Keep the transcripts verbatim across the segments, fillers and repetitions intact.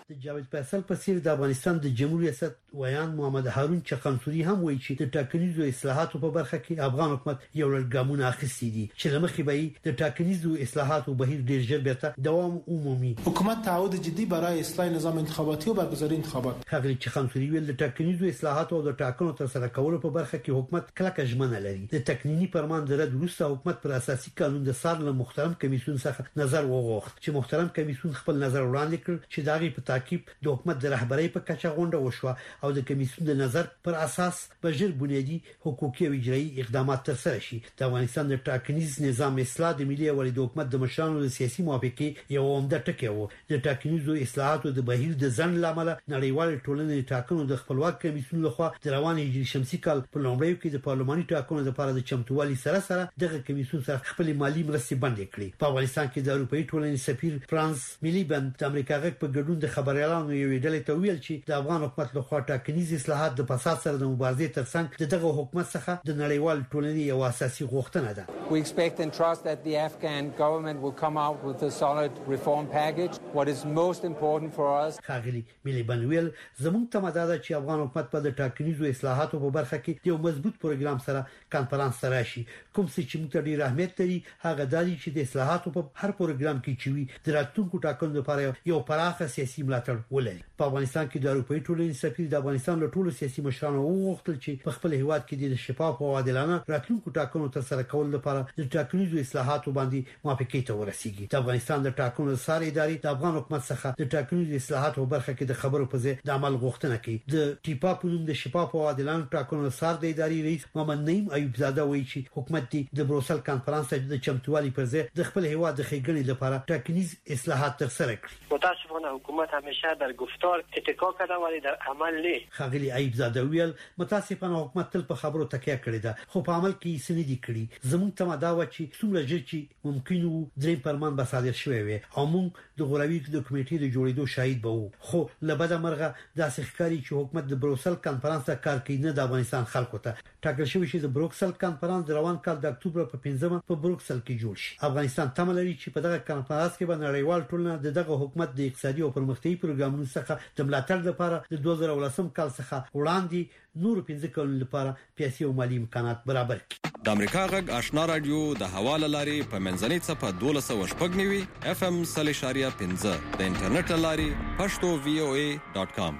د جاوید فیصل په څیر د افغانستان د جمهوریت ریاست ویان محمد هارون چخانسوري هم وایي چې د ټاکنیزو اصلاحاتو په برخه کې افغان حکومت یو لړ ګامونه اخیستي دي چې لمخې به د ټاکنیزو اصلاحاتو بهیر ډیر ژر بیرته دوام عمومي. حکومت تعهد جدی برای اصلاح نظام انتخاباتی و برگزاری انتخابات. خغلی چخانسوري ویل د ټاکنیزو اصلاحاتو او د ټاکنو تر سره کولو په برخه کې حکومت کلکه ژمنه لري. د تکنینی پرمان د رد وروسته حکومت پر اساسي قانون د سار له محترم کمیسیون څخه نظر وغوښت چې محترم کمیسیون خپل نظر وړاندې کړ چې داغي په تعقیب د حکومت د رهبرۍ په کچه غونډه وشوه او د کمیسیون د نظر پر اساس به ژر بنیادی حقوقي او اجرایي اقدامات ترسره شي. د افغانستان د ټاکنیز نظام اصلاح د ملي او د حکومت د مشرانو د سیاسي موافقه یو عمده ټکی و. د ټاکنیزو اصلاحاتو د بهیر د ځن لامل نړیوال ټولنې ټاکنو د خپلواک کمیسیون لخوا د روان هجري شمسي کال په لومړیو کې د پارلماني ټاکنو لپاره د چمتووالي سره سره دغه کمیسیون سره خپل مالی مرستې بندې کړې. په افغانستان کې د اروپאי ټولنې سفیر فرانس میلیبند د امریکا غږ په ګډون د خبريالانو یو ډلې ته ویل چې د افغان حکومت لخوا ټاکنیز اصلاحات د فساد سره د مبارزې ترڅنګ دغه حکومت څخه د نړیوال ټولنې یو اساسي غوښتنه ده. We expect and trust that the Afghan government will come out with a solid reform package. What is most important for us خاغلی میلیبند ویل زموږ ته مدد چې افغان حکومت په د ټاکنیزو اصلاحاتو په برخه کې یو مضبوط پروګرام سره کانفرنس سره شي. کوم څه چې موږ ته ډیر اهمیت لري هغه د دې چې د اصلاحاتو په هر پروګرام کې چې وي د راتلونکو ټاکنو لپاره یو پراخه سیاسي ملاتړ ولري. په افغانستان کې د اروپאי ټولنې سفیر د افغانستان له ټولو سیاسي مشرانو وغوښتل چې په خپل هیواد کې د شفاف او عادلانه راتلونکو ټاکنو تر سره کول لپاره د ټاکنیزو اصلاحاتو باندې موافقه ته ورسیږي. د افغانستان د ټاکنو ساري ادارې د افغان حکومت څخه د ټاکنیزو اصلاحاتو په برخه کې د خبرو په ځای د عمل غوښتنه کوي. د ټیپا په نوم د شفاف او عادلانه ټاکنو سار د ادارې رئیس محمد نعیم ایوب زاده وایي چې حکومت د بروسل کانفرنس د چمتووالي پر ځای د خپل هیواد د ښېګڼې لپاره ټاکنیز اصلاحات ترسره کړي. متاسفانه حکومت همیشه در گفتار اتکا کرده ولی در عمل نه. خغلی ایوب زاده ویل متاسفانه حکومت تل په خبرو تکیه کړې ده خو په عمل کې یې سندې کړي. زموږ ته مدا و چې څومره ژر چې ممکن وو درې پرمان به صادر شوی وي او موږ د غوړوي د کمیټې د جوړېدو شاهد به وو. خو لبده مرغه داسې ښکاري چې حکومت د بروسل کانفرنس ته کار کوي نه د افغانستان خلکو ته. ټاکل شوی چې د بروکسل کانفرنس د روان کال د اکتوبر په پنځمه په بروکسل کې جوړ شي. افغانستان تمه لري چې په دغه کانفرنس کې به نړیوال ټولنه دغه حکومت د اقتصادي او پرمختیایي پروګرامونو څخه د ملاتړ لپاره د دوه زره ولسم کال څخه وړاندې نور پنځه کلونو لپاره پیسې او مالی امکانات برابر کړي. د امریکا غږ آشنا رادیو د حواله لاري په منځنۍ صفه دولس او شپږ نیوي اف ام صلی شاریه پنځه د انټرنیټ لاري پښتو وی او ای ډاٹ کام.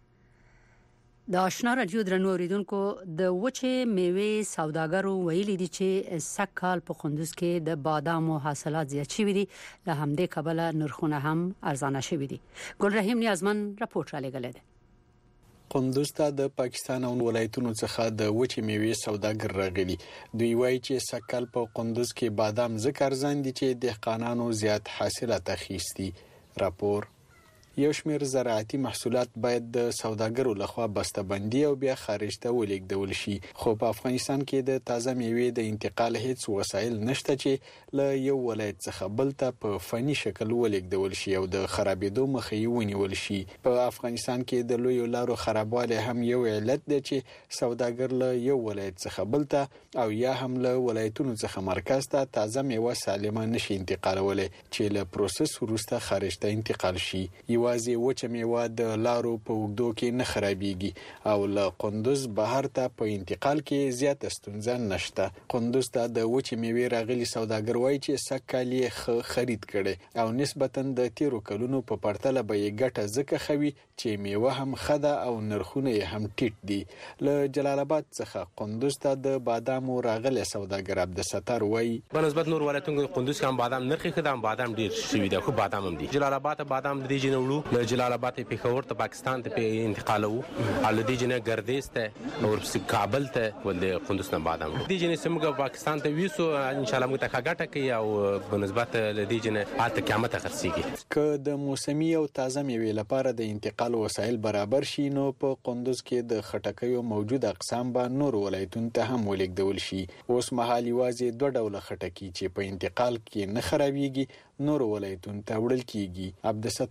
د آشنا رادیو درنو اوریدونکو د وچه میوه سوداګرو ویلي دي چې سکهال په قندوز کې د بادامو حاصلات زیات شوي دي له همدې کبله نرخونه هم ارزانه شوي دي. ګل رحیم نیازمن راپورټ را لګل دی. قندوز ته د پاکستان او ولایتونو څخه د وچې میوې سوداګر راغلي. دوی وایي چې سکهال په قندوز کې بادام ذکر ارزان دي چې دهقانانو زیات حاصلات اخیستي. راپور یو شمېر زراعتي محصولات باید د سوداګرو لخوا بسته‌بندي او بیا خارج ته ولیږدول شي خو په افغانستان کې د تازه میوې د انتقال هیڅ وسایل نشته چې له یو ولایت څخه بل ته په فني شکل ولیږدول شي او د خرابېدو مخه یې ونیول شي. په افغانستان کې د لویو لارو خرابوالی هم یو علت دی چې سوداګر له یو ولایت څخه بل ته او یا هم له ولایتونو څخه مرکز ته تازه میوه سالمه نشي انتقالولی چې له پروسس وروسته خارج ته انتقال شي. یوازې وچه میوه د لارو په اوږدو کې نه خرابېږي او له قندوز بهر ته په انتقال کې زیاته ستونزه نشته. قندوز ته د وچې میوې راغلي سوداګر وایي چې سږکال یې خرید کړي او نسبتاً د تیرو کلونو په پرتله به یې ګټه ځکه ښه وي چې میوه هم ښه ده او نرخونه یې هم ټیټ دي. له جلال آباد څخه قندوز ته د بادامو راغلی سوداګر عبدالستار وایي په نسبت نور ولایتونو قندوز کې هم بادام نرخ ښه ده، بادام ډیر شوي ده خو بادام هم دي. جلال آباد بادام د دې جنه وړو له جلال آباد پېښور ته پاکستان ته انتقالو او له دې جنه ګردیز ته او ورپسې کابل ته ول قندوز نه بادام دې جنه سمګه پاکستان ته ویسو ان شاء الله موږ ته ګټه کوي او په نسبت له دې جنه حالت قیامت خرڅيږي. که د موسمي او تازه میوې لپاره د انتقال وسایل برابر شي نو په قندوز کې د خټکیو موجود اقسام به نور ولایتونو ته هم ولیږدول شي. اوس مهال یوازې دوه ډوله خټکي چې په انتقال کې نه خرابېږي نور ولایتونو ته وړل کیږي. عبدالستار د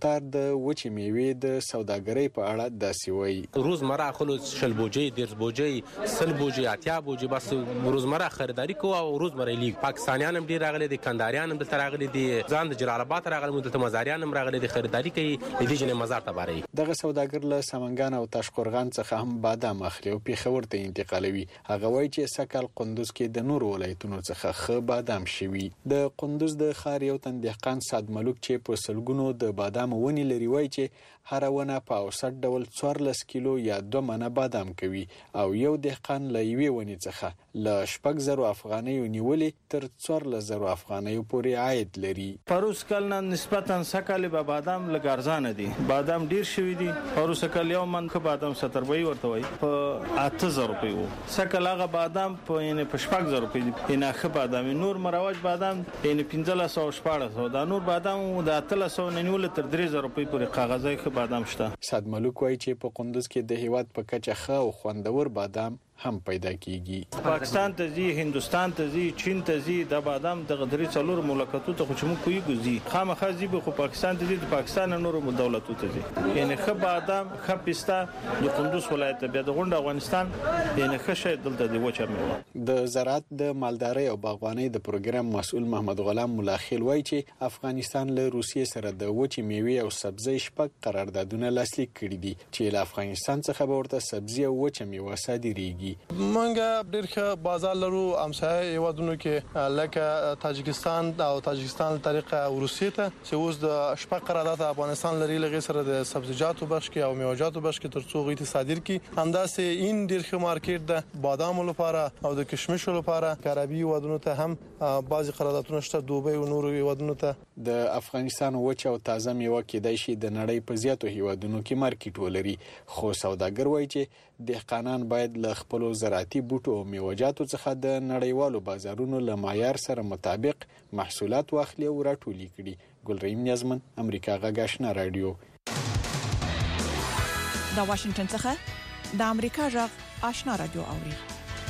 د وچې میوې د سوداګرۍ په اړه داسې وایي. روزمره خلک شل بوجي ډیر بوجي سل بوجي اتیا بوجي بس روزمره خریداري کوو او روزمره لیگ پاکستانیان هم ډیر راغلي دي کندهاریان هم دلته راغلي دي ځان د جلال آباد راغلي دلته مزاریان هم راغلي دي خریداري کوي د دې جنې مزار ته باري. دغه سوداګر له سمنګان او تاشقرغان څخه هم بادام اخلي او پیښور ته انتقالوي. هغه وایي چې سکل قندوز کې د نور ولایتونو څخه خ بادام شوي. د قندوز د ښار یو تن دهقان سعد ملک چې په سلګونو د بادام ونی لري وایي چې هر ونه په اوسط ډول څوارلس کیلو یا دوه منه بادام کوي او یو دهقان له یوې ونی څخه له شپږ زرو افغانیو نیولې تر څوارلس زرو افغانیو پورې عاید لري. پروس کال نه نسبتا سکل به بادام لګارزان دي. بادام ډیر شوی دي. پروس کال یو من که بادام ستر وی ورته وي په اته زره روپۍ وو. سکل هغه بادام په یعنی په شپږ زره روپۍ نه خه بادام نور مروج بادام یعنی پنځه سوه شپږ سوه دا نور بادام د اته سوه نیول تر درې زره روپۍ پورې کاغذای خه بادام شته. سعد ملک وایي چې په قندوز کې د هیواد په کچه ښه او خوندور بادام هم پیدا کیږي. پاکستان ته ځي، هندستان ته ځي، چین ته ځي. د بادام د غدري څلور مملکتو ته خو مو کوي ګزي خامخا ځي به خو پاکستان ته ځي د پاکستان نور دولتو ته ځي. یعنی خ بادام خ پستا د قندوز ولایت بیا د غونډ افغانستان یعنی خ شې دلته دی وچه مې. د زراعت د مالدارۍ او باغبانۍ د پروګرام مسؤل محمد غلام ملاخیل وایي چې افغانستان له روسیې سره د وچې میوې او سبزۍ شپږ قراردادونه لاسلیک کړي دي چې له افغانستان څخه به ورته سبزي او وچه میوه صادریږي. مونږ ډېر ښه بازار لرو همسایه هیوادونو کې لکه تاجکستان او تاجکستان طریقه روسیې ته چې اوس د شپږ قرارداد افغانستان لري لږه سره د سبزیجاتو بخش کې او میوه‌جاتو بخش کې ترڅو غوښتي صادر کی همداسې این ډېر ښه مارکیټ ده بادام لپاره او د کشمش لپاره عربي هیوادونو ته هم بعضي قراردادونه شته دوبۍ او نورو هیوادونو ته. د افغانستان وچه او تازه میوه کېدای شي د نړۍ په زیاتو هیوادونو کې مارکیټ ولري خو سوداګر وایي چې دهقانان باید له خپلو زراعتي بوټو او میوه‌جاتو څخه د نړیوالو بازارونو له معیار سره مطابق محصولات واخلي او راټولي کړي. ګلریم نیازمن امریکا غږ آشنا رادیو. د واشنگټن څخه د امریکا غږ آشنا رادیو اوري.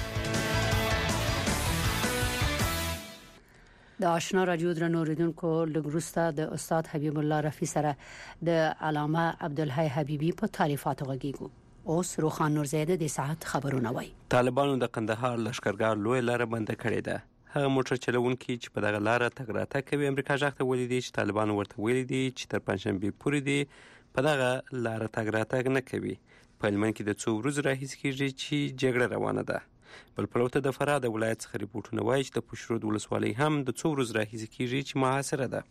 د آشنا رادیو درنو اوریدونکو لګروستا د استاد حبیب الله رفیع سره د علامه عبدالحی حبیبی په تعریفاتو غږیږو. اوس روخان نورزیده د ساعت خبرونه وای. طالبانو د قندهار لشکرګاه لوی لار بند کړې ده. هغه موټر چلوونکي چې په دغه لار تګ راتګ کوي امریکا ځخ ته ولې دي چې طالبانو ورته ویلي دي چې تر پنځشنبه پورې دي په دغه لار تګ راتګ نه کوي. په لمن کې د څو ورځې راهیسې کېږي چې جګړه روانه ده. بل پلوته د فراه د ولایت څخه ریپورتونه وایي چې د پشرود ولسوالۍ هم د څو ورځې راهیسې کېږي چې محاصره ده.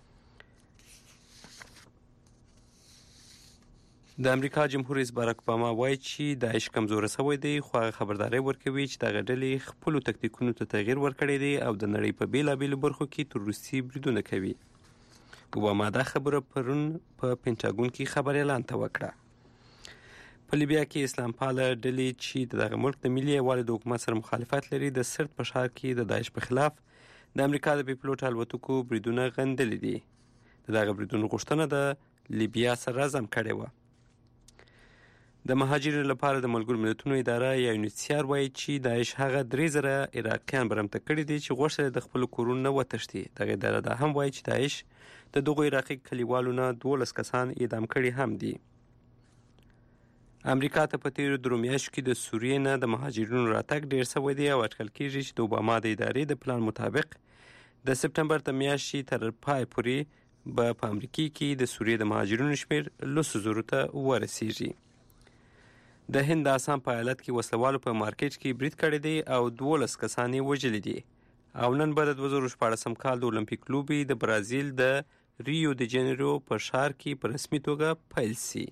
د امریکا جمهور رئیس باراک اوباما وایي چې داعش کمزوره شوی دی خو هغه خبرداری ورکوي چې دغه ډلې خپلو تکتیکونو ته تغییر ورکړی دی او د نړۍ په بیلابیلو برخو کې تروریستي بریدونه کوي. اوباما دا خبره پرون په پینټاګون کې خبر اعلان ته وکړه. په لیبیا کې اسلام پاله ډلې چې دغه ملک د ملي یووالي د حکومت سره مخالفت لري د سرت په ښار کې د داعش په خلاف د امریکا د بي پلوټ الوتکو بریدونه غندلي دي. د دغه بریدونو غوښتنه د لیبیا سره رزم کړې وه. د مهاجرینو لپاره د ملګرو ملتونو اداره یا یونیسیار وایي چې داعش هغه درې زره عراقیان برمته کړي دي چې غوښتل د خپلو کورونو نه وتښتي. دغه اداره دا هم وایي چې داعش د دغو عراقي کلیوالو نه دولس کسان اعدام کړي هم دي. امریکا ته په تیرو درو میاشتو کې د سوریې نه د مهاجرینو راتګ ډیر شوی دی او اټکل کېږي چې د اوباما د ادارې د پلان مطابق د سپټمبر د میاشتې تر پای پورې به په امریکا کې د سوریې د مهاجرینو شمیر لسو زرو ته ورسیږي. د هند آسام په ایالت کې وسلوالو په مارکیټ کې برید کړی دی او دولس کسان یې وژلي دي او نن به د دوه زره شپاړسم کال د اولمپیک لوبې د برازیل د ریو د جنیرو په ښار کې په رسمي توګه پیل شي.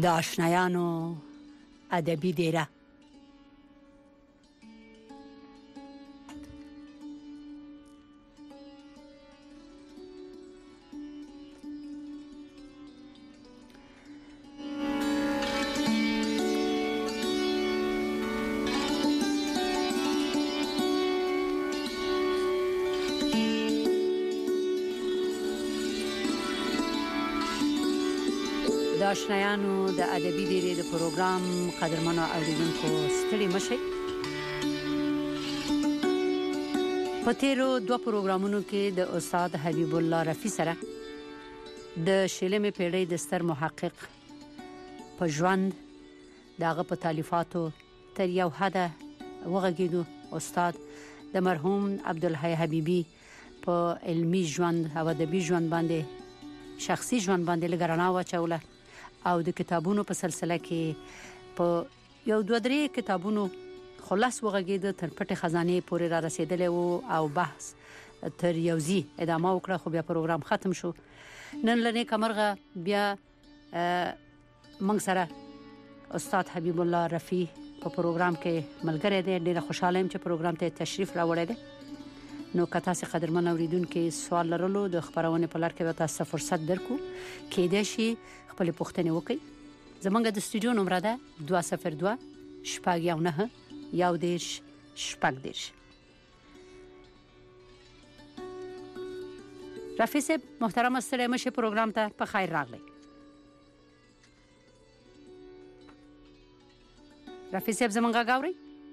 د آشنایانو ادبي دیره. د آشنایانو د ادبي دیره د پروګرام قدرمنو اوریدونکو ستړي مشئ. په تیرو دوه پروګرامونو کې د استاد حبیب الله رفیع سره د شلمې پیړۍ د ستر محقق په ژوند دغه په تالیفاتو تر یو حده وغږیدو. استاد د مرحوم عبدالحی حبیبی په علمی ژوند او ادبي ژوند باندې شخصي ژوند باندې لګرانه واچوله او د کتابونو په سلسله کې په یو دوه درې کتابونو خلاص وغږید تر پټه خزانه پورې را رسیدلی وو او بحث تر یوزي ادامه وکړه، خو بیا پروګرام ختم شو. نن لنې کمرغه بیا موږ سره استاد حبیب الله رفیع په پروګرام کې ملګری دی. ډیره خوشاله یم چې پروګرام ته تشریف راوړی دی. نو که تاسو قدرمن اوریدونکو سوال لرلو د خبرونه په لړ کې تاسو فرصت درکو کېدای شي خپل پوښتنه وکړئ. زمونږ د استودیو نمبر ده دوه صفر دوه شپږ یو نه یو دیش شپږ دیش. رفیع صاحب محترم ستړي مشه پروګرام ته په خیر راغلی. رفیع صاحب زمونږه غاوري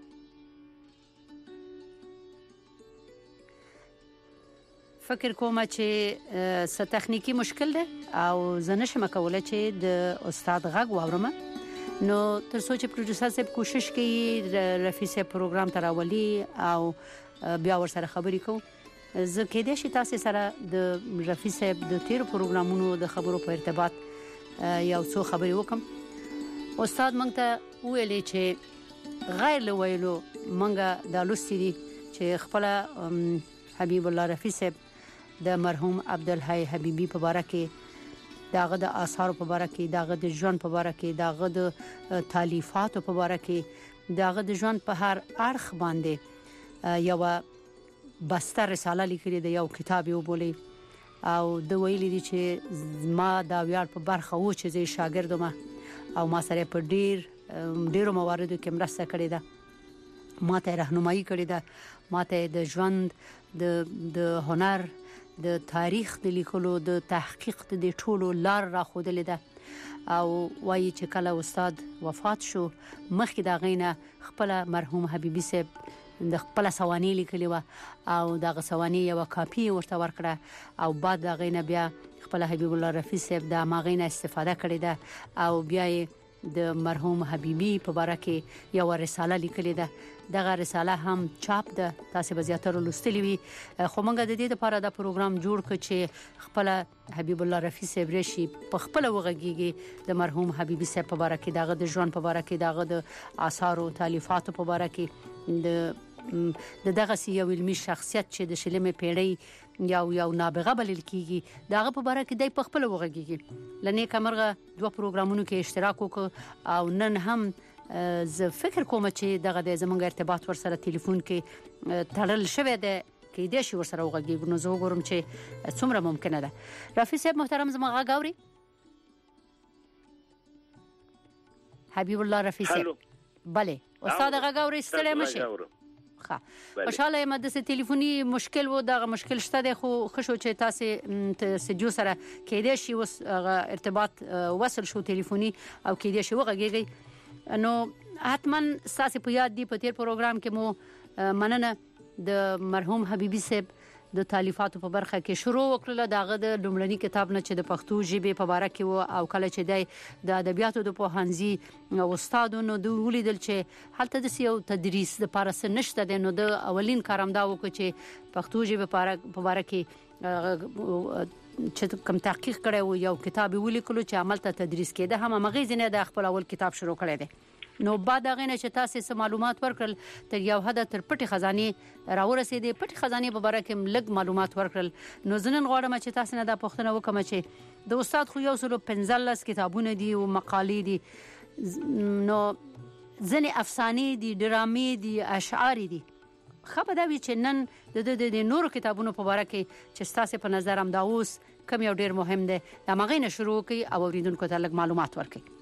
فکر کوم چې څه تخنیکی مشکل ده او زه نشم کولای چې د استاد غږ واورم. نو تر څو چې پروډوسر صاحب کوشش کوي رفیع صاحب پروګرام ته راولي او بیا ورسره خبرې کوو. زه کېدای شي تاسو سره د رفیع صاحب د تیر پروګرامونو د خبرو په ارتباط یو څو خبرې وکم. استاد مونږ ته ویلي چې غیر له ویلو مونږ د لوستي دي چې خپل حبیب الله رفیع صاحب د مرحوم عبدالحی حبیبی په باره کې داغه د آثار په باره کې داغه د ژوند په باره کې داغه د تالیفاتو په باره کې داغه د ژوند په هر اړخ باندې یو بستر رساله لیکلې د یو کتاب یو بولی او د ویلي دي چې ما دا ویاړ په برخه و چې زه شاګرد ما او ما سره په ډیر ډیرو مواردو کې مرسته کړې ده، ما ته راهنمایي کړې ده، ما ته د ژوند د د هنر د تاریخ د لیکلو د تحقیق د ټولو لار را خودلې ده. او وایي چې کله استاد وفات شو مخکې دا غینه خپل مرحوم حبیبی صاحب د خپل سوانې لیکلې و او دغه سوانې یو کاپی ورته ورکړه او بعد دا غینه بیا خپل حبیب الله رفیع صاحب د ماغینه استفاده کړې ده او بیا د مرحوم حبیبی په باره کې یو رساله لیکلې ده. دغه رساله هم چاپ ده، تاسو به زیاتره لوستلی وي. خو موږ د دې لپاره دا پروګرام جوړ کړ چې خپل حبیب الله رفیع صاحب رشي په خپل وغږیږي د مرحوم حبیبی صاحب په باره کې دغه د ژوند په باره کې دغه د آثار او تالیفاتو په باره کې د دغه یو علمي شخصیت چې د شلمې پیړۍ یو یو نابغه بلل کیږي دغه په باره کې د خپل وغږیږي. لنې کمرغه دوه پروګرامونو کې اشتراک وکړ او نن هم زه فکر کوم چې دغه د زمونږ ارتباط ورسره ټلیفون کې تړل شوی دی کې د شي ورسره وغږیږو. نو زه وګورم چې څومره ممکنه ده. رفیع صاحب محترم زموږ غاوري حبیب الله رفیع صاحب بله استاد غاوري ستړي مشه ښه خوشاله یم د ټلیفوني مشکل و دغه مشکل شته دی خو خشو چې تاسو سجو سره کېدې شي وس ارتباط وصل شو ټلیفوني او کېدې شي وغږیږي. نو حتما تاسو په یاد دی په تیر پروګرام کې مو مننه د مرحوم حبیبی صاحب د تالیفاتو په برخه کې شروع وکړه دغه د لومړني کتاب نه چې د پښتو ژبې په باره کې و او کله چې د ادبیاتو د پوهنځي استادونو د ولیدل چې هلته د یو تدریس د پارس نشته د نو د اولین کارم دا وکړ چې پښتو ژبې په باره کې چې کوم تحقیق کړو یو کتاب ولیکلو چې عمل ته تدریس کېده هم مغیزنه د خپل اول کتاب شروع کړی دی. نو بعد هغه نه چې تاسو سم معلومات ورکړل تر یو حد تر پټي خزانه راورسېدې پټي خزانه په اړه کې لږ معلومات ورکړل نو زنن غواړم چې تاسو نه دا پوښتنه وکم چې د استاد خو یو سلو پنځلس کتابونه دي او مقالې دي نو ځنې افسانې دي ډرامې دي اشعار دي خبر دا وی چې نن د د نورو کتابونو په اړه کې چې تاسو په نظر هم دا اوس کوم یو ډیر مهم دی دا مغې نه شروع کی او اوریدونکو ته لږ معلومات ورکړي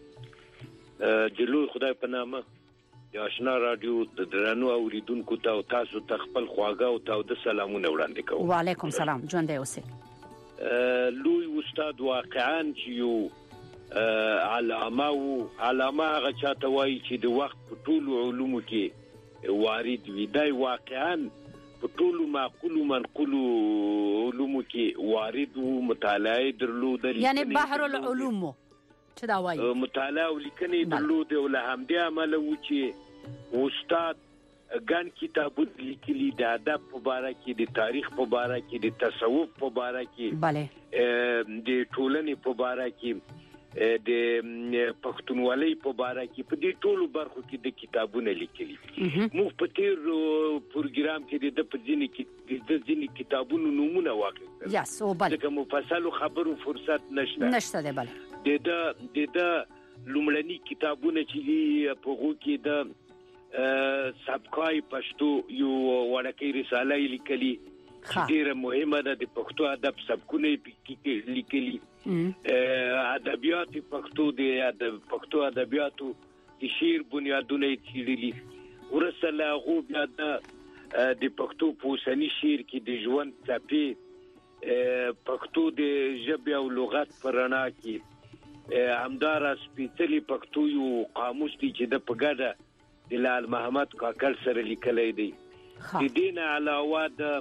جلوی خدای په نامه د آشنا رادیو د درنو اوریدونکو ته تاسو ته خپل خواږه او تاسو د سلامونه وړاندې کوم وعلیکم سلام ژوند دی اوسه لوی استاد واقعا چې یو علامه او علامه هغه چاته وایي چې د وخت په ټولو علومو کې وارد وي دا واقعا په ټولو معقول منقول علومو کې وارد او مطالعه درلودل یعنی بحر العلوم چې دا وایي مطالعه ولیکنې درلود او له همدې عمله و چې استاد ګان کتابونه لیکلي د ادب په اړه کې د تاریخ په اړه کې د تصوف په اړه کې bale د ټولنې په اړه کې د پښتونولۍ په اړه کې په دې ټولو برخو کې د کتابونه لیکلي موږ په تیر پروګرام کې د پځینې کې د ځینې کتابونو نومونه واخلو یس او bale د مفصل خبرو فرصت نشته نشته دی bale د د د لومړني کتابونه چې په غو کې د سبقای پښتو یو وړکې رساله لیکلي ډیره مهمه ده د پښتو ادب سبقونه کې لیکلي ادبیات پښتو د پښتو ادبیاتو د شعر بنیادونه چیرلي ورسله غو بیا د پښتو پوسنی شعر کې د ژوند څپې پښتو د ژبې او لغت پرانا کې همدار سپیڅلی پښتو یو قاموس دی چې د پګاده د لال محمد کاکل سره لیکلای دی د دین علاوه د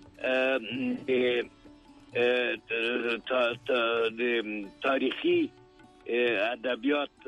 د تاریخي ادبیات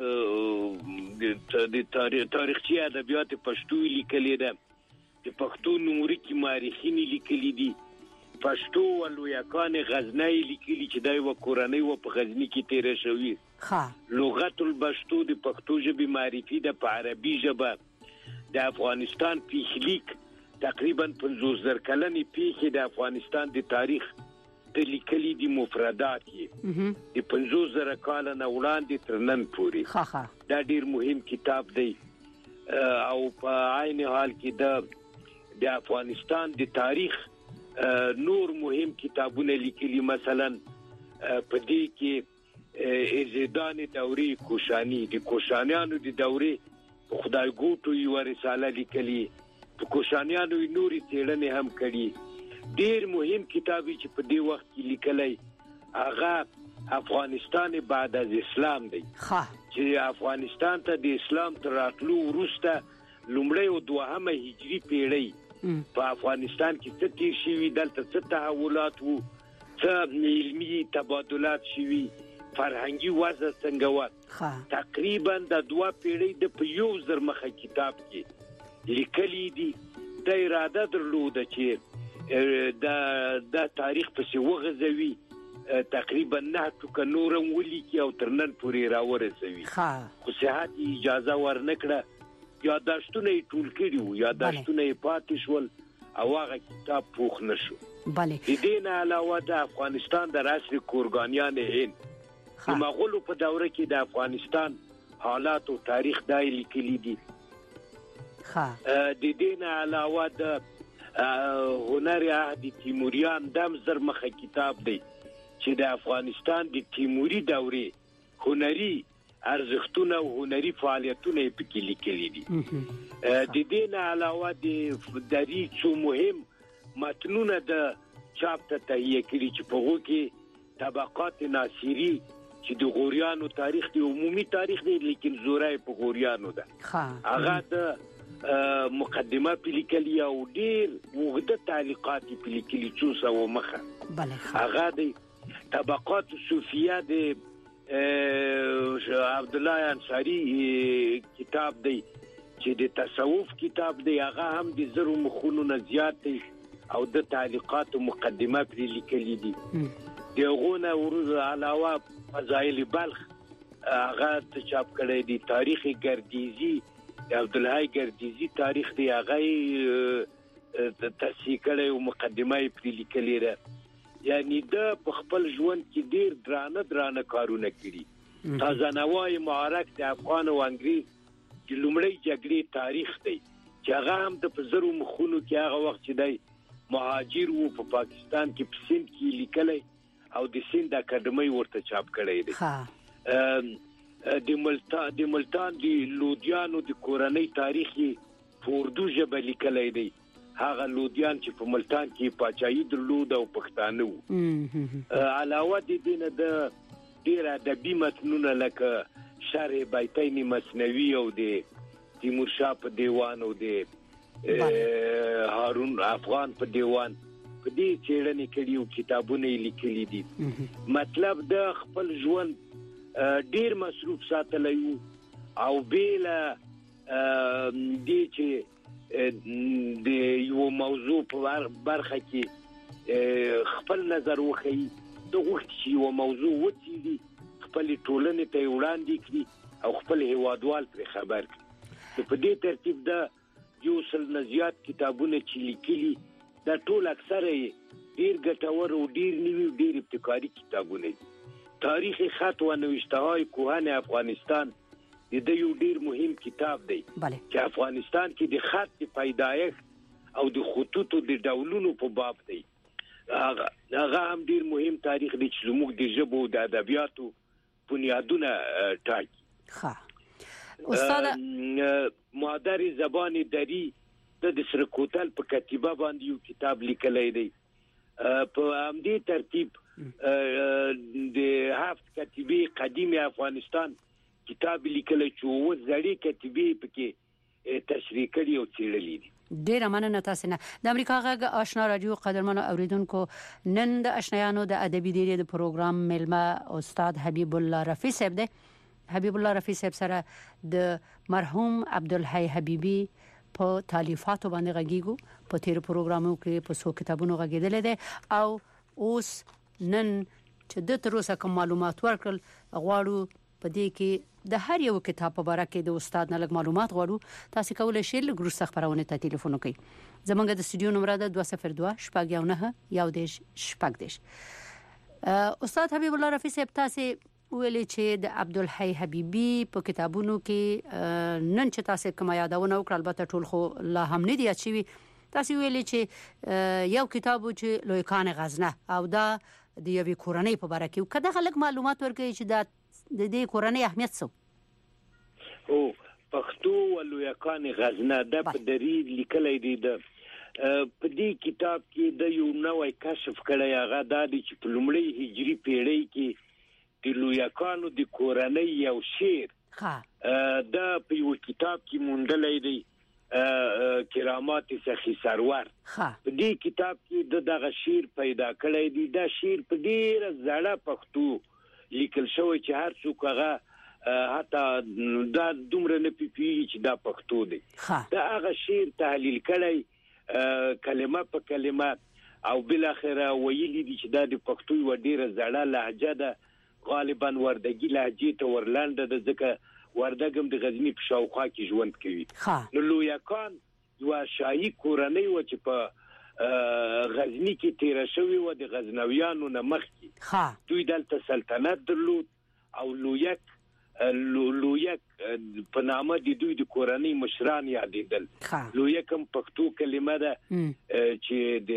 د تاریخي ادبیات پښتو لیکلي ده د پښتو نوموري کې مارخین لیکلي دي پښتو ولویکان غزنی لیکلي چې دای و کورنۍ و په غزنی کې تیر شوی ها لغت البشتو د پښتو ژبې معرفي د په عربي ژبه د افغانستان پیښلیک تقریبا پنځوس زره کلنې پیښې د افغانستان د تاریخ د لیکلي دي مفردات یې د پنځوس زره کال نه وړاندې تر نن پورې ها ها دا ډیر مهم کتاب دی او په عین حال کې د د افغانستان د تاریخ نور مهم کتابونه لیکلي مثلا په دې کې ازیدان دورې کوشانی د کوشانیانو د دورې خدای ګوتو یو رساله لیکلي په کوشانیانو نوري څېړنې هم کړي ډیر مهم کتابي چې په دې وخت کې لیکلای هغه افغانستان بعد از اسلام دی چې افغانستان ته د اسلام تر راتلو وروسته لومړی او دوهمه هجري پیړۍ په افغانستان کې څه تیر شوي دلته څه تحولات وو څه علمي تبادلات شوي فرهنګي وضع څنګه و تقریبا د دوه پیړۍ د په یو زر مخه کتاب کې لیکلي دي د اراده درلوده چې د د تاریخ په څیر وغځوي تقریبا نه ټکو نورم ولیکي او تر نن پورې راورسوي خو صحت اجازه ورنکړه یاداشتونه ټول کړي وو یاداشتونه پاتې شول او هغه کتاب پوښ نشو bale د دې نه علاوه د افغانستان د راسي کورګانیان هند د مغولو په دوره کې د افغانستان حالات او تاریخ دای لیکلي دي ها د دې نه علاوه د هنر عهد تیموریان دم زر مخه کتاب دی چې د افغانستان د تیموري دورې هنري ارزښتونه او هنري فعالیتونه پکې لیکلي دي د دې نه علاوه د دری څو مهم متنونه د چاپ ته تهیه کړي چې په هغه کې طبقات ناصری چې د غوریانو تاریخ دی عمومي تاریخ دی لیکن زورای په غوریانو ده هغه د مقدمه په لیکلي او ډیر وګړه تعلیقات په لیکلي څو سو مخه هغه د طبقات صوفیه د عبد الله انصاری کتاب دی چې د تصوف کتاب دی هغه هم د زرو مخونو نه زیات دی او د تعلیقات او مقدمه پر لیکلي دي دغه نه ورته علاوه فضائل بلخ هغه ته چاپ کړی دی. تاریخ ګردیزی عبدالحی ګردیزی تاریخ دی، هغه تصحیح کړی او مقدمه یې پرې لیکلې ده. یعنی د په خپل ژوند کې ډېر درانه درانه کارونه کړي. تازه نوای معرک د افغان او انګریز د لومړۍ جګړې تاریخ دی چې هغه هم د په زرو مخونو کې هغه وخت چې دی مهاجر وو په پاکستان کې په سند کې لیکلی او د سند اکاډمۍ ورته چاپ کړی دی. د ملتان د ملتان د لودیانو د کورنۍ تاریخ په اردو ژبه لیکلی دی. هغه لودیان چې په ملتان کې پاچاهي درلود او پښتانه وو. علاوه د دې نه د ډېر ادبي متنونه لکه شرح بیتین مثنوي او د تیمورشاه په دیوان او د هارون افغان په دیوان په دې څېړنې کړي او کتابونه یې لیکلي دي. مطلب د خپل ژوند ډېر مصروف ساتلی وو او بېله دې چې د یو موضوع په برخه کې خپل نظر وښیي، د غوښتي چې یو موضوع وڅېړي، خپل ټولنې ته یې وړاندې کړي او خپل هیوادوال پرې خبر کړي. په دې ترتیب د یو سل نه زیات کتابونه چې لیکلي دا ټول اکثره یې ډېر ګټور او ډېر نوي او ډېر ابتکاري کتابونه دي. تاریخ خط و نوشته‌های کهن افغانستان د یو ډیر مهم کتاب دی چې افغانستان کې د خط پیدایښت او د خطوطو د ډولونو په باب دی. هغه هم ډیر مهم تاریخ دی چې زموږ د ژبو د ادبیاتو بنیادونه ټاکي. ښه استاد مادر زبان دری د سره کوتل په کتیبه باندې یو کتاب لیکلی دی. په همدې ترتیب د هفت کتیبې قدیم افغانستان کتاب لیکلی چې اووه زړې کتیبې پکې تشریح کړي او څېړلي دي. ډیره مننه تاسو نه. د امریکا غږ آشنا رادیو قدرمنو اوریدونکو، نن د آشنایانو د ادبي دیری د پروګرام ملما استاد حبیب الله رفیع صاحب دی. حبیب الله رفیع صاحب سره د مرحوم عبدالحی حبیبی په تالیفاتو باندې غږیږو. په تیر پروګرامو کې په څو کتابونو غږیدل دي او اوس نن چې د تر اوسه کوم معلومات ورکړل غواړو په دې کې د هر یو کتاب په اړه کې د استاد نه لږ معلومات غواړو. تاسو کولای شئ لږ وروسته خبرونه ته ټلیفون وکړئ. زمونږ د استودیو نمبر ده دوه صفر دوه شپږ یو نه یو دیش شپږ دیش. استاد حبیب الله رفیع صاحب تاسو ویلي چې د عبدالحی حبیبی په کتابونو کې نن چې تاسو کوم یادونه وکړل، البته ټول خو لا هم نه دی اچوي. تاسو ویلي چې یو کتاب چې لویکان غزنه او دا د یوې کورنۍ په اړه کې کده خلک معلومات ورکړي چې دا د دې کورنۍ اهمیت څه او پښتو ولویکان غزنه د په دری لیکلای دی. د په دې کتاب کې د یو نوې کشف کړی هغه د چې په لومړۍ هجری پیړۍ کې د لویکانو د کورنۍ یو شعر د په یو کتاب کې موندلای دی، کرامات سخی سرور. په دې کتاب کې د دغه شعر پیدا کړی دی. دا شعر په ډیره زړه پښتو لیکل شوی چې هر څوک هغه حتی دا دومره نه پیږي چې دا پښتو دی. دا هغه شعر تحلیل کړی کلمه په کلمه او بل اخره ویلي دي چې دا د پښتو یو ډیره زړه لهجه ده، غالبا وردګي لهجې ته ورلنده ده، ځکه وردګم د غزنی په شاوخوا کې ژوند کوي. نو لویکان یو شاهي کورنۍ و چې په غزنی کې تیر شوی و د غزنویانو نه مخکې. دوی دلته سلطنت درلود او لویک لویک په نامه د دوی د کورنۍ مشران یادېدل. لویک هم پښتو کلمه ده چې د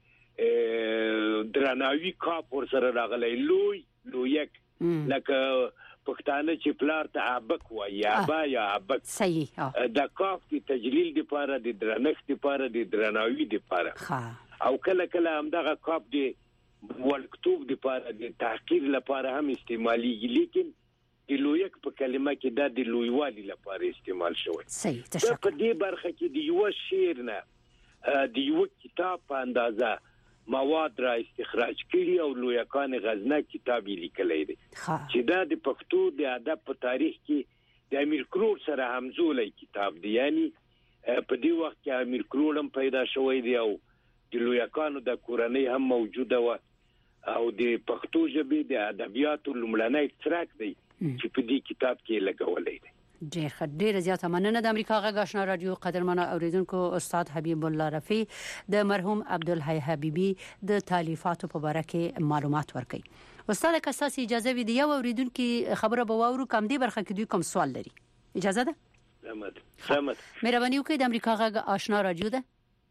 درناوي کاپ ورسره راغلی. لوی لویک لکه پښتانه چې پلار ته ابک وایي، ابا یا ابک. صحیح. د کاف د تجلیل لپاره، د درنښت لپاره، د درناوي لپاره او کله کله هم دغه کاف د ولکتوب لپاره، د تحقیر لپاره هم استعمالېږي، لیکن د لویک په کلمه کې دا د لویوالي لپاره استعمال شوی. صحیح. تشکر. په دې برخه کې د یو شعر نه د یو کتاب په اندازه مواد را استخراج کړي او لویکان غزنه کتاب لیکلی دی چې دا د پښتو د ادب په تاریخ کې د امیر کروړ سره همزولی کتاب دی. یعنی په دې وخت کې امیر کروړ هم پیدا شوی دی او د لویکانو د کورنۍ هم موجوده و او د پښتو ژبې د ادبیاتو لومړنی څرک دی چې په دې کتاب کې لګولې ده. ډېر ښه، ډېر زیاته مننه. د امریکا غږ آشنا رادیو قدرمنه اوریدونکو، استاد حبیب الله رفیع د مرحوم عبدالحی حبیبی د تالیفاتو په اړه کې معلومات ورکړي. استاد که تاسو اجازه وي د یو اوریدونکو خبره به واورو، کم دی برخه کې دوی کوم سوال لري، اجازه ده؟ سمت سمت مهرباني وکړئ. د امریکا غږ آشنا رادیو ده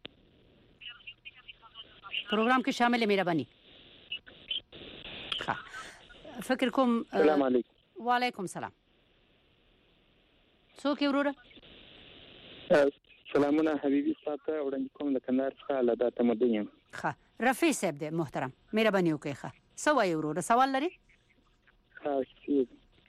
پروګرام کې شامل مهرباني. ښه، فکر کوم. السلام علیکم. وعلیکم السلام. څوک یې وروره؟ سلامونه حبیبي ساته وړاندې کوم د کندهار څخه لادا تمدن یم. ښه، رفیع صاحب دې محترم، مهرباني وکړئ. ښه، څه وایي وروره، سوال لري؟ ښه،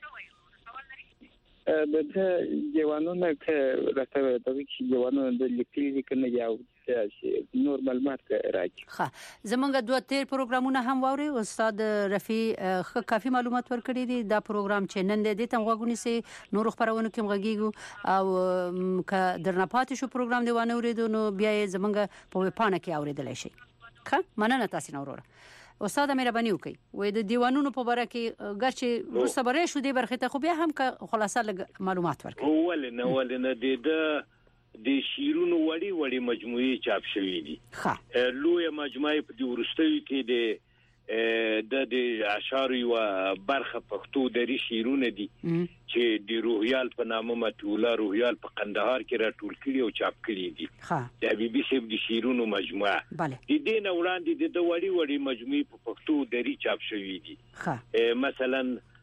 د دې جوانونو کې راته د ویکي جوانونو د لیکلي کنه یو نور معلومات راځي. ښه، زمونږ دوه تیر پروګرامونه هم واوري. استاد رفیع کافي معلومات ورکړي دي. دا پروګرام چې نن دې ته غوښګونی سي نور خبرونه کوم غږیږي او ک درنه پاتې شو پروګرام دی وانه ورېدو نو بیا زمونږ په پانه کې اوریدل شي. ښه، مننه تاسو نه وروره. استاد مهرباني وکړئ. وې د دیوانونو په اړه کې ګرچې ورسته برې شو دی برخه ته خو بیا هم خلاصه لګ معلومات ورکړي. ولنه ولنه د د شیرونو وړي وړي مجموعي چاپ شوې دي. ښه، لوی مجموعه په دې ورستوي کې د د د اشعار یو برخه پښتو دري شیرونه دي چې د روحیال په نامه متولا روحیال په قندهار کې راټول کړي او چاپ کړي دي. ښه، د بي بي سي د شیرونو مجموعه. بله. د دې نه وړاندې د وړي وړي مجموعي په پښتو دري چاپ شوې دي. ښه، مثلا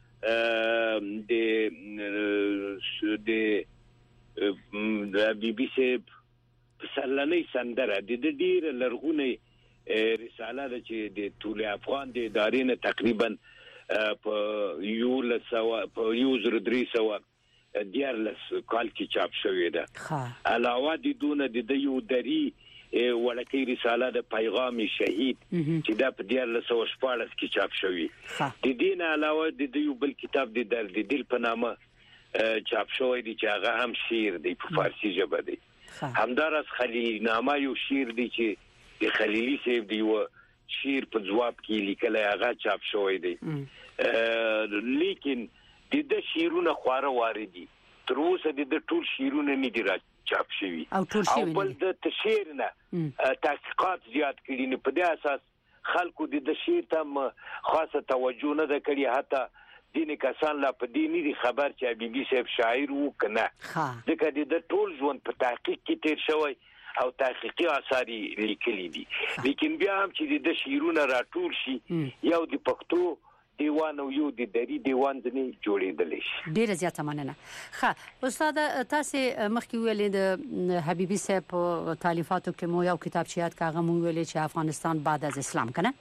د د د بي بي سي سلنې سندره د ډیر لرغونې رساله ده چې د ټول افغان د ادارې نه تقریبا په یو لسو په یو زر درې سو دیارلس کال کې چاپ شوې ده. علاوه د دونه د یو دري ولکې رساله د پیغام شهید چې دا په دیارلس سو شپږ کې چاپ شوې. د دین علاوه د یو بل کتاب د درد دل په نامه چاپ شوی دی چې هغه هم شعر دی په فارسی ژبه دی. همدارس خلیل نامه یو شعر دی چې د خلیلی صاحب دی و شعر په جواب کې لیکل هغه چاپ شوی دی. لیکن د د شعرونه خواره واردي تر اوسه د ټول شعرونه نه دي را چاپ شوی او بل د تشعیر نه تحقیقات زیات کړي نه په دې اساس خلکو د شعر ته خاصه توجه نه کړي. حتی دینه کسان لا په دیني دي خبر چې بي بي صاحب شاعر وو کنه ځکه د ټول ژوند په تحقیق کې تیر شوی او تحقیقي آثار لیکلي دي. لیکن بیا هم چې د شعرونه راټول شي یو د پښتو دیوان او یو د دري دیوان ځنې جوړېدل شي. ډیره زیاته مننه. ښه استاد، تاسو مخکې ویلې د حبیبي صاحب تالیفاتو کې مو یو کتاب چې یاد کاغه مو ویلې چې افغانستان بعد از اسلام کنه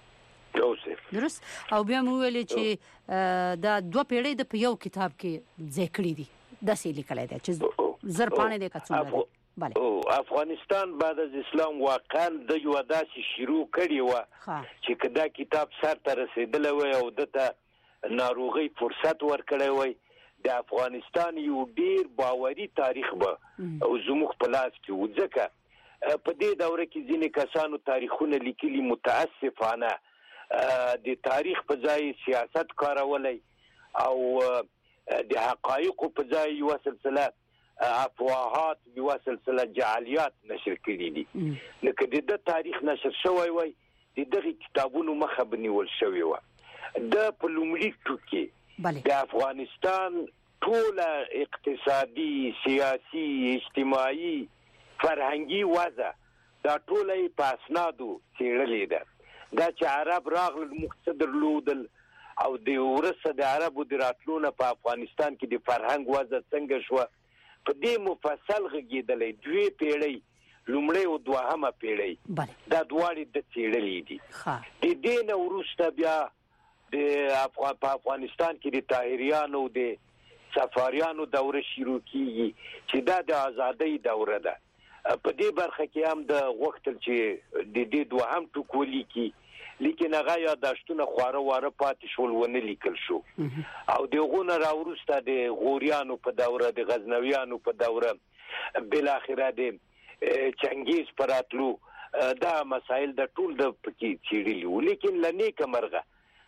درست، او بیا مو ویلې چې دا دوه پیړۍ د په یو کتاب کې ذکر دي داسې لیکل دي چې زر پانه د کڅوړه. بله، او افغانستان بعد از اسلام واقعا د یو داسې شروع کړی و چې کدا کتاب سر ته رسیدل وای او دته ناروغي فرصت ورکړی وای د افغانستان یو ډیر باوري تاریخ به او زموږ په لاس کې و. ځکه په دې دوره کې ځینې کسانو تاریخونه لیکلي متاسفانه د تاریخ په ځای سیاست کارولای او د حقایق په ځای یو سلسله افواهات یو سلسله جعلیات نشر کړي دي. لکه د تاریخ نشر شوی وای د دغه کتابونو مخه بنول شوی و. د په لومړي ټکي د افغانستان ټول اقتصادي سیاسي اجتماعي فرهنګي وضع دا ټولې په اسنادو څېړلې ده. دا چې عرب راغل مقصدر لودل او د ورسره د عربو د راتلونه په افغانستان کې د فرهنګ وضع څنګه شو په دې مفصل غږیدلې دوی پیړۍ لومړی او دوهمه پیړۍ دا دواړي د څېړلې دي. د دې نه وروسته بیا د افغان په افغانستان کې د طاهریانو د سفاریانو دوره شروع کیږي چې دا د ازادۍ دوره ده. په دې برخه کې هم د وختل چې د دې دوهم ټکولي کې لیکن هغه یاداشتونه خواره واره پاتې شول ونه لیکل شو او دغه راورسته د غوریانو په دوره د غزنویانو په دوره بل اخره د چنګیز پراتلو دا مسائل د ټول د پکې چیرلو. لیکن لنی کمرغه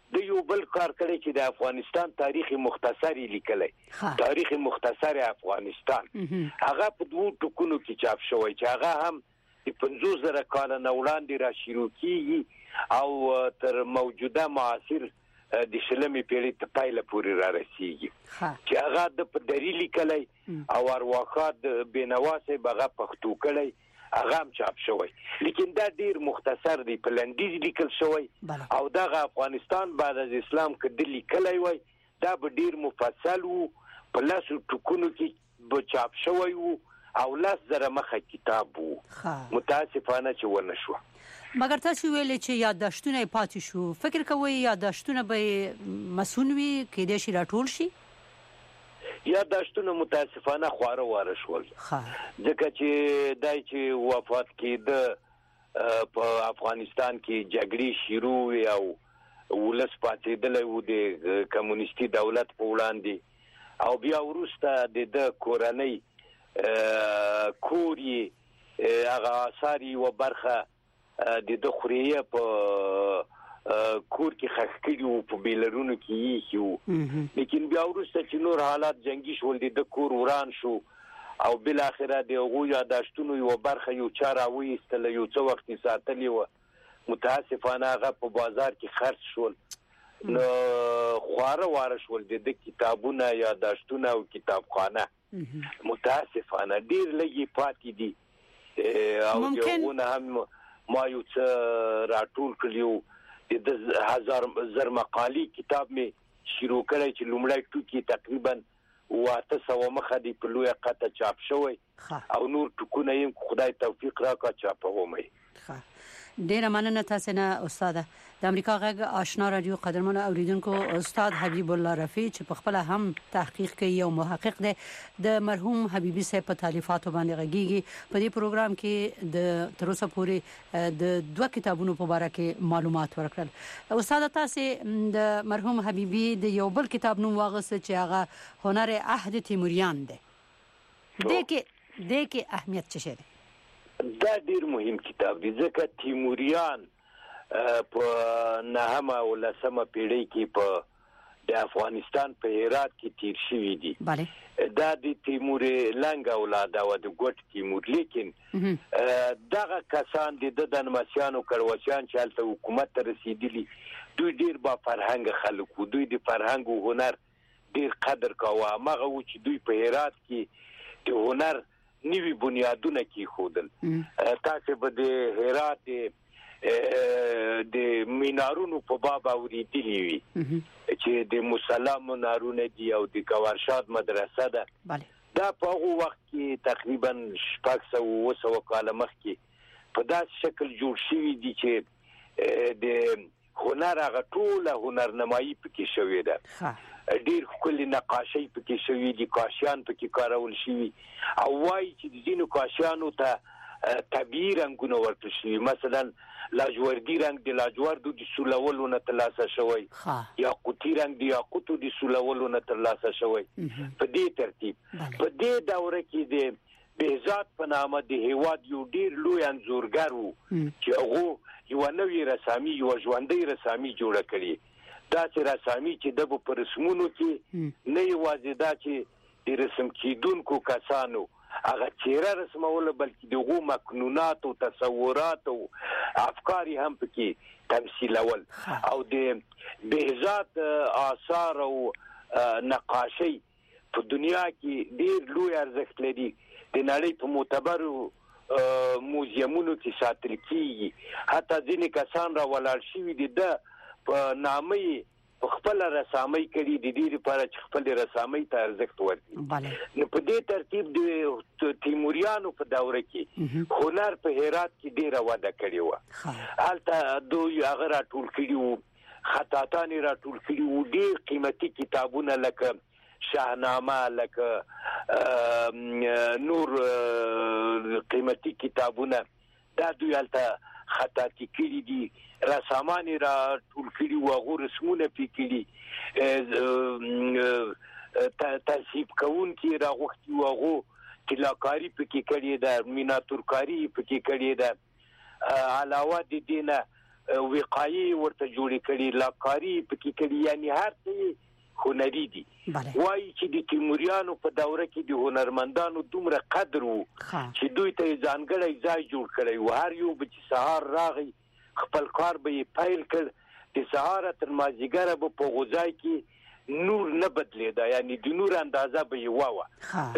د یو بل کار کړی چې د افغانستان تاریخ مختصری لیکلی تاریخ مختصر افغانستان هغه په دوه ټکونو کې چاپ شوی چې هغه هم د پنځوس زره کال نه وړاندې را شروع کیږي او تر موجوده معاصر د شلمې پیړۍ ته پایله پورې را رسیږي چې هغه د په دری لیکلی او ارواښاد بینوا صاحب هغه پښتو کړی هغه هم چاپ شوی لیکن دا ډیر مختصر دی په لنډیز لیکل شوی او دغه افغانستان بعد از اسلام کې د لیکلی وای دا به ډیر مفصل وو په لاسو ټکونو کې به چاپ شوی وو او لاس زره مخه کتاب وو متاسفانه چې ونه شو مګر تاسو ویلې چې یادداشتونه پاتې شو فکر کوئ یادداشتونه به مسون وي کېدای شي راټول شي یادداشتونه متاسفانه خواره واره شول ځکه چې دای چې وفات کېده په افغانستان کې جګړې شروع وي او ولس پاتېدلی و د کمونیستي دولت په وړاندې او بیا وروسته د د کورنۍ کور یې هغه اثار یوه برخه د د خوریه په کور کې خښ کړي وو په بیلرونو کې یې وو لیکن بیا وروسته چې نور حالات جنګي شول د کور وران شو او بل اخره د هغوی یادداشتونو یوه برخه یو چا راویستله یو څه وخت یې ساتلې وه متاسفانه هغه په بازار کې خرڅ شول نو خواره واره شول د د کتابونه یادداشتونه او کتابخانه متاسفانه ډېر لږې پاتې دي او د هغونه هم ما یو څه راټول کړي وو د هزار زر مقالي کتاب می شروع کړی چې لومړی ټوکی تقریبا واته سوه مخه دی په لویه قطه چاپ شوی او نور ټکونه یې خدای توفیق راکړه چاپوم یې ډیره مننه تاسو نه استاد د امریکا غږ آشنا رادیو قدرمن اوریدونکو استاد حبیب الله رفیع چې په خپل هم تحقیق کوي او محقق دی د مرحوم حبیبي صاحب په تالیفاتو باندې غږیږي په دې پروګرام کې د تر اوسه پورې د دوه کتابونو په اړه کې معلومات ورکړل استاد تاسو د مرحوم حبیبي د یو بل کتاب نوم واغسته چې هغه هنر عهد تیموریان دی د کې د کې اهمیت څه شي دا ډیر مهم کتاب دی ځکه تیموریان په نهمه او لسمه پیړۍ کې په د افغانستان په هرات کې تیر شوي دي دا د تیمور لنګ اولاد او د ګوټ تیمور لیکن دغه کسان د دنمسیانو کروسیان چې هلته حکومت ته رسیدلی دوی ډیر با فرهنګ خلک وو دوی د فرهنګ او هنر ډیر قدر کاوه هغه و چې دوی په هرات کې د هنر نوی بنیادونه کې خودل تاسو به د هرات د مینارونو په باب اوریدلی وي چې د مسلم منارونه دي او د گوارشاد مدرسه ده دا په هغه وخت کې تقریبا شپږ سوه اوه سوه کاله مخکې په داسې شکل جوړ شوي دي چې د هنر هغه ټوله هنرنمایي پکې شوې ده ډیر ښکلې نقاشۍ پکې شوي دي کاشیان پکې کارول شوي او وایي چې د ځینو کاشیانو ته طبیعي رنګونه ورکړل شوي مثلا لاجوردي رنګ د لاجوردو د سولولو نه ترلاسه شوی یاقوتي رنګ د یاقوتو د سولولو نه ترلاسه شوی په دې ترتیب په دې دوره کې د بهزاد په نامه د هیواد یو ډیر لوی انځورګر وو چې هغه یو نوې رسامي یو ژوندۍ رسامي جوړه کړې دا چې رسامي چې د په رسمونو کې نه یوازې دا چې د رسم کیدونکو کسانو هغه چیرې رسمول بلکې دغه مکنونات او تصورات او افکار هم پکې تمثيلول او د بهزاد آثار او نقاشي په دنیا کې ډیر لوی ارزښت لري د نړۍ په معتبرو موزیمونو کې ساتل کیږي حتی ځینې کسان را ولاړ شوي دي د په نامې په خپل رسامۍ کړي د دې لپاره چې خپل رسامۍ ته ارزښت ورکړي نو په دې ترتیب د تیموریانو په دوره کې هنر په هرات کې ډیره وده کړې وه هلته دوی هغه راټول کړي وو خطاطان یې راټول کړي وو ډیر قیمتي کتابونه لکه شاهنامه لکه نور قیمتي کتابونه دا دوی هلته خطاطي کړي دي رسامان را ټول کړي وو هغه رسمونه پکې ترتیب کوونکي راغوښتي وو هغه طلاکاري پکې کړي ده میناتورکاري پکې کړي ده علاوه د دې نه وقایي ورته جوړې کړي لاکاري پکې کړي یعنی هر څه هنري دي وایي چې د تیموریانو په دوره کې د هنرمندانو دومره قدر وو چې دوی ته ځانګړی ځای جوړ کړی و هر یو به چې سهار راغی خپل کار به یې پیل کړ د سهاره تر مازدیګره به په غوځای کې نور نه بدلېده یعنی د نور اندازه به یې واوه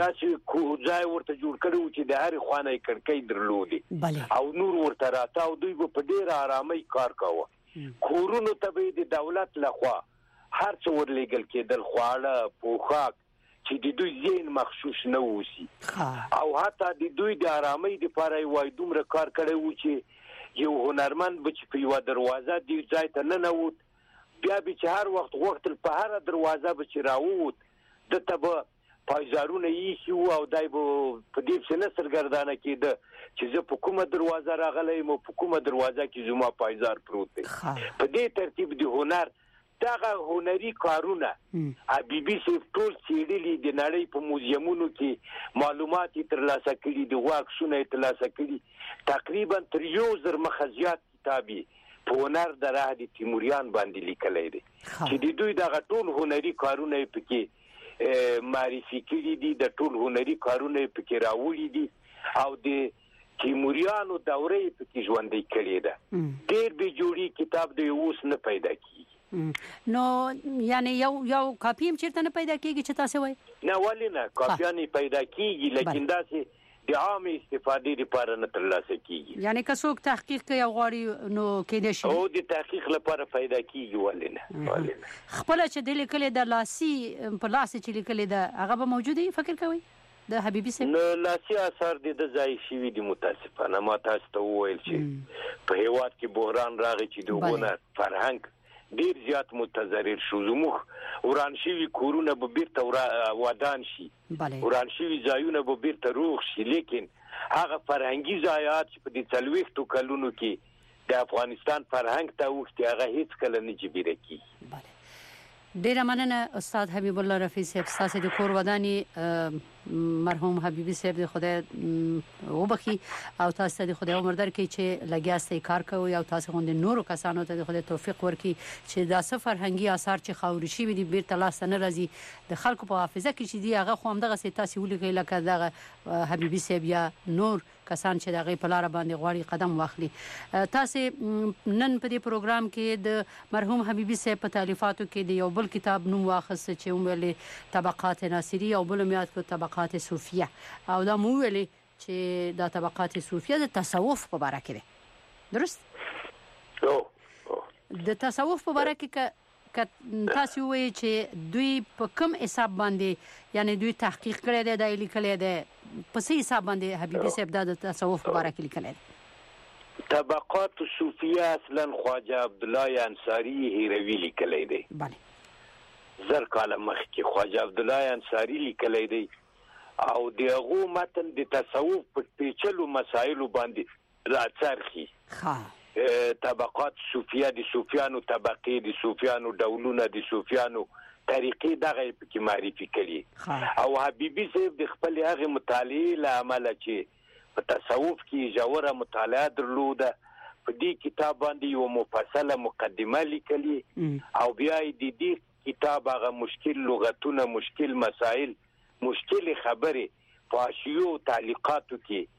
داسې ځای ورته جوړ کړی و چې د هرې خوا نه یې کړکۍ درلودې او نور ورته راته او دوی به په ډېره ارامۍ کار کاوه کورونو ته به یې د دولت لخوا هر څه ورلېږل کېدل خواړه پوښاک چې د دوی ذهن مخصوص نه اوسي او حتی د دوی د ارامۍ دپاره یې وایي دومره کار کړی و چې یو هنرمند به چې په یوه دروازه دې ځای ته ننوت بیا به چې هر وخت غوښتل په هره دروازه به چې راووت دته به پایزارونه ایښي وو او دی به په دې پسې نه سرګردانه کېده چې زه په کومه دروازه راغلی یم او په کومه دروازه کې زما پایزار پروت دی په دې ترتیب د هنر دغه هنري کارونه حبیبي صاحب ټول څېړلي د نړۍ په موزیمونو کې معلومات یې ترلاسه کړي د غوا عکسونه یې ترلاسه کړي تقریبا تر یو زر مخه زیات کتاب یې په هنر د راه د تیموریان باندې لیکلی دی چې د دوی دغه ټول هنري کارونه یې پکې معرفي کړي دي د ټول هنري کارونه یې پکې راوړي دي او د تیموریانو دوره یې پکې ژوندۍ کړې ده ډېر بې جوړي کتاب دی اوس نه پیدا کېږي نو یعنی یو یو کاپی هم چیرته نه پیدا کیږي چې تاسو وایي نه ولې نه کاپیانې پیدا کیږي لیکن داسې د عامه استفادې لپاره نه ترلاسه کیږي یعنی که څوک تحقیق کوي او غواړي نو کېدای شي او د تحقیق لپاره پیدا کیږي ولې نه ولې نه خپل چې د لیکل د لاسي په لاس چې لیکل د هغه به موجود وي فکر کوي د حبیبي صاحب نو لاسي اثر د ځای شوي دي متاسفانه ما تاسو ته وویل چې په هیواد کې بحران راغی چې د هنر فرهنګ ډیر زیات متضرر شو زموږ وران شوي کورونه به بیرته ودان شي وران شوي ځایونه به بیرته روغ شي لیکن هغه فرهنګي ضایعات چې په دې څلوېښتو کلونو کې د افغانستان فرهنګ ته اوښتي هغه هیڅکله نه جبیره کیږي ډیره مننه استاد حبیب الله رفیع صاحب ستاسو د کور وداني مرحوم حبیبي صاحب د خدای وبخي او تاسو د خدای عمر درکړي چې لګیاستي کار کوي او تاسو غوندي نورو کسانو ته د خدای توفیق ورکړي چې دا فرهنګي آثار چې خاوري شي دي بیرته لاس نه راځي د خلکو په حافظه کې چې دی هغه خو هم دغه سي تاسو ولګي لکه دغه حبیبي صاحب یا نور کسان چې دغه په لار باندې غواړي قدم واخلي تاسو نن په دې پروګرام کې د مرحوم حبیبي صاحب په تالیفاتو کې د یو بل کتاب نوم واخص چې ویلې طبقات ناصری او بل میات کو طبقات صوفیه او دا مو ویلې چې دا طبقات صوفیه د تصوف په اړه کې درست او د تصوف په اړه کې ک تاسو وایي چې دوی په کوم حساب باندې یعنی دوی تحقیق کړی دی د لیکل دی په څه حساب باندې حبیبي صاحب د تصوف په اړه کې لیکل دی طبقات صوفیه اصلا خواجه عبدالله انصاری هیروی لیکلی دی بله زر کاله مخکې خواجه عبدالله انصاری لیکلی دی او دغه متن د تصوف په پیچلو مسایلو باندې راڅرخي ها طبقات صوفیه د صوفیانو طبقې د صوفیانو ډولونه د صوفیانو طریقې دغه په معرفي کړي او حبیبي صاحب د خپل هغه مطالعې له امله چې په تصوف کې ژوره مطالعه درلوده په دې کتاب باندې یو مفصله مقدمه لیکلي او بیا د دې کتاب هغه مشکل لغتونه مشکل مسائل مشکل خبره فاشیو تعلیقاتو کې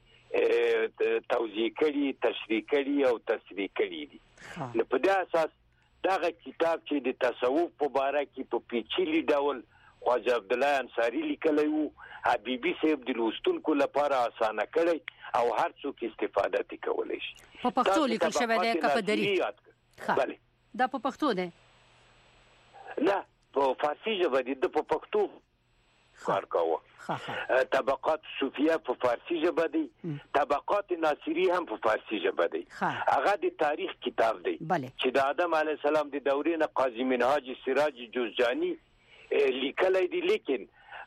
توضیح کړي تشریح کړي او تصریح کړي دي نو په دې اساس دغه کتاب چې د تصوف په اړه کې په پیچلي ډول خواجه عبدالله انصاری لیکلی وو حبیبي صاحب د لوستونکو لپاره اسانه کړی او هر څوک استفاده ترې کولی شي په پښتو لیکل شوی دی که په دري بله دا په پښتو دی نه په فارسي ژبه دی د په پښتو کار کاوه طبقات صوفیه په فارسی ژبه دی طبقات ناصری هم په فارسی ژبه دی هغه د تاریخ کتاب دی چې د آدم علیه السلام د دورې نه قاضي منهاج سراج جوزجانی لیکلی دی لیکن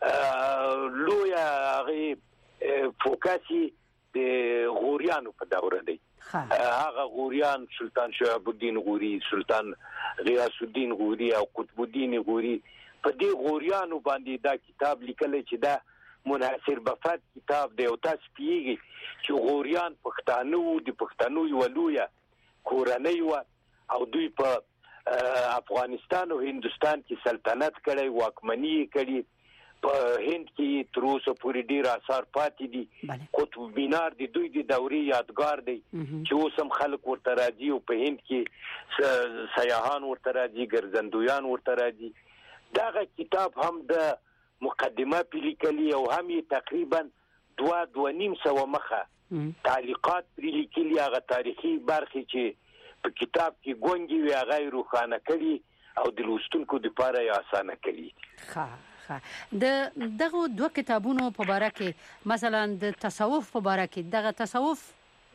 لویه هغې فوکس د غوریانو په دوره دی هغه غوریان سلطان شهاب الدین غوري سلطان غیاث الدین غوري او قطب الدین غوري په دې غوریانو باندې دا کتاب لیکلی چې دا منحصر بفرد کتاب دی او تاسو پیږي چې غوریان پښتانه وو د پښتنو یو لویه کورنۍ و او دوی په افغانستان او هندستان کې سلطنت کړی واکمني کړي په هند کې تر اوسه پورې ډیر آثار پاتې دي قطب مینار د دوی د دورې یادګار دی چې اوس هم خلک ورته راځي او په هند کې سیاحان ورته راځي ګرځندویان ورته راځي دغه کتاب هم د مقدمه په لیکلي او هم یې تقریبا دوه دوه نیم سوه مخه تعلیقات پرې لیکلي هغه تاریخي برخې چې په کتاب کې ګونګې وي هغه یې روښانه کړي او د لوستونکو دپاره یې اسانه کړي ښه د دغه دوه کتابونو په باره کې مثلا د تصوف په باره کې دغه تصوف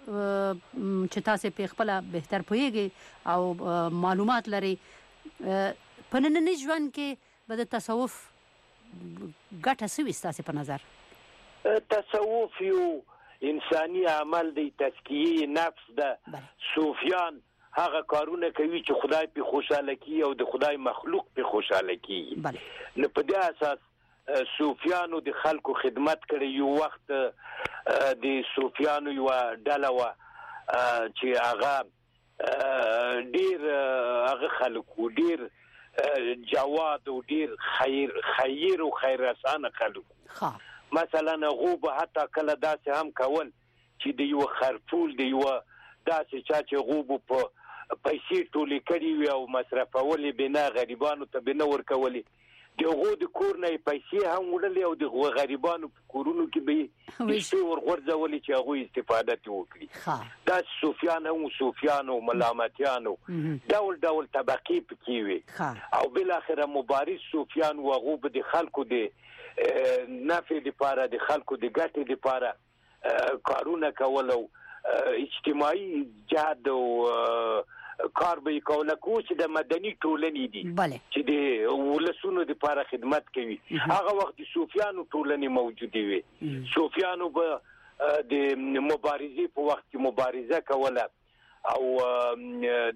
چې تاسو په خپل بهتر پوهیږئ او معلومات لري په ننني ژوند کې به د تصوف ګټه څه وي ستاسو په نظر تصوف یو انساني عمل دی تزکیه نفس ده صوفیان هغه کارونه کوي چې خدای په خوشاله کی او د خدای مخلوق په خوشاله کی نو په دې اساس صوفیانو د خلکو خدمت کړي یو وخت د صوفیانو یو ډله و چې هغه ډیر هغه خلکو ډیر جواد او ډیر خیر خیر او خیر رسانه خلکو مثلا غوب حتی کله داسې هم کول چې د یو خرفول د یو داسې چا چې غوب په پیسې ټولې کړي وي او مصرفولې بنا غریبانو ته بنا ورکولې د هغو د کور نه پیسې هم وړلې او د غریبانو په کورونو کې به پیسې ورغورځولې چې هغوی استفاده ترې وکړي داسې صوفیان هم صوفیان او ملامتیان ډول ډول طبقې پکې وي او بالاخره مبارز صوفیان و هغو به د خلکو د نفع لپاره د خلکو د ګټې لپاره کارونه کول او اجتماعي جهاد او کار به یې کوله خو چې د مدني ټولنې دي چې د ولسونو لپاره خدمت کوي هغه وخت د صوفیانو ټولنې موجودې وي صوفیانو به د مبارزې په وخت کې مبارزه کوله او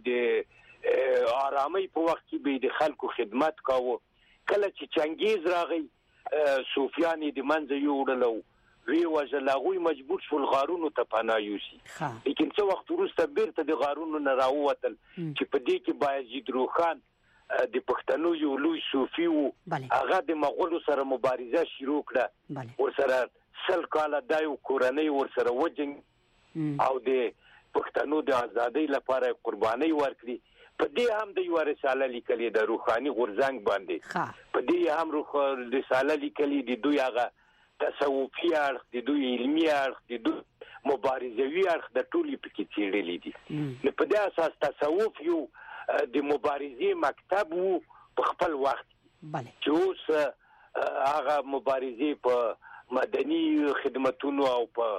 د آرامۍ په وخت کې به د خلکو خدمت کاوه کله چې چنګیز راغی صوفیان د منځه یوړل وی وژل هغوی مجبور شول غارونو ته پناه یوسي لیکن څه وخت وروسته بیرته د غارونو نه راووتل چې په دې کې بایزید روخان د پښتنو یو لوی صوفي و هغه د مغولو سره مبارزه شروع کړه ورسره سل کاله دا یو کورنۍ ورسره وجنګ او د پښتنو د ازادۍ لپاره قربانۍ ورکړي په دې هم د یو رساله لیکلې د روحاني غورځنګ باندې په دې هم روح رساله لیکلې د دوی هغه تصوفي اړخ د دوی علمي اړخ د دوی مبارزوي اړخ د ټولې پکې څېړلې دي نو په دې اساس تصوف یو د مبارزې مکتب وو په خپل وخت چې اوس هغه مبارزې په مدني خدمتونو او په